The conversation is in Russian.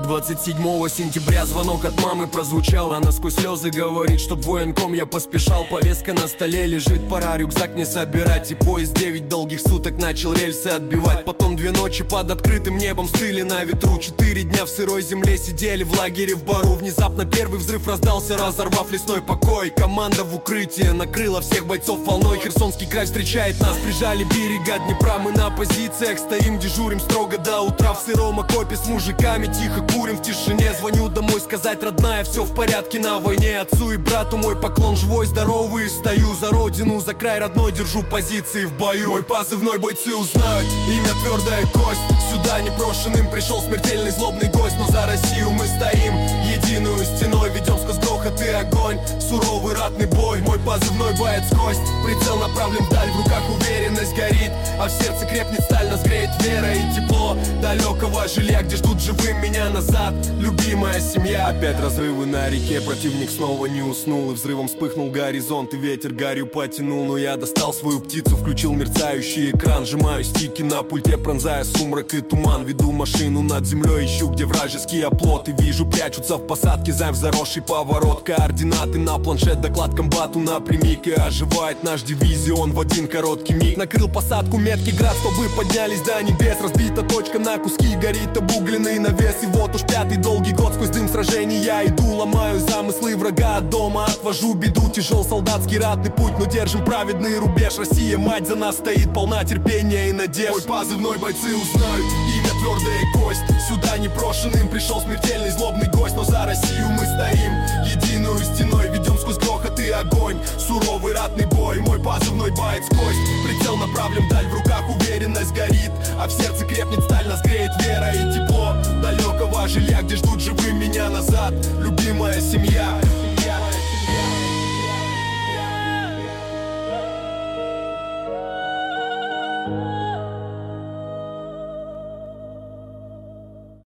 27 сентября звонок от мамы прозвучал. Она сквозь слезы говорит, чтоб в военком я поспешал. Повестка на столе лежит, пора рюкзак не собирать. И поезд 9 долгих суток начал рельсы отбивать. Потом 2 ночи под открытым небом стыли на ветру. 4 дня в сырой земле сидели в лагере в бару. Внезапно первый взрыв раздался, разорвав лесной покой. Команда в укрытие накрыла всех бойцов волной. Херсонский край встречает нас, прижали берега Днепра. Мы на позициях стоим, дежурим строго до утра. В сыром окопе с мужиками тихо курим в тишине. Звоню домой сказать: родная, все в порядке на войне. Отцу и брату мой поклон, живой, здоровый. Стою за родину, за край родной, держу позиции в бою. Мой позывной бойцы узнают, имя твердая кость. Сюда непрошенным пришел смертельный злобный гость. Но за Россию мы стоим единую стеной, ведем сквозь грохот и огонь суровый ратный бой. Мой позывной боец кость, прицел направлен вдаль, в руках уверенность горит, а в сердце крепнет сталь, нас греет вера и тепло далекого жилья, где ждут живым меня назад любимая семья. Опять разрывы на реке, противник снова не уснул, и взрывом вспыхнул горизонт, и ветер гарью потянул. Но я достал свою птицу, включил мерцающий экран, сжимаю стики на пульте, пронзая сумрак и туман. Веду машину над землей, ищу, где вражеский оплот, и вижу, прячутся в посадке, займ в заросший поворот. Координаты на планшет, доклад комбату напрямик, и оживает наш дивизион в один короткий миг. Накрыл посадку меткий град, чтобы поднялись до небес. Разбита точка на куски, горит обугленный навес. И вот уж 5-й долгий год сквозь дым сражений я иду, ломаю замыслы врага от дома, отвожу беду. Тяжел солдатский ратный путь, но держим праведный рубеж. Россия, мать, за нас стоит, полна терпения и надежд. Мой позывной бойцы узнают, имя твердая кость. Сюда непрошенным пришел смертельный злобный гость. Но за Россию мы стоим единую стеной, ведем сквозь грохот и огонь суровый ратный бой. Мой позывной боец кость, прицел направлен вдаль, в руках уверенность горит, а в сердце крепнет сталь, нас греет вера и тепло далекого жилья, где ждут живым меня назад любимая семья.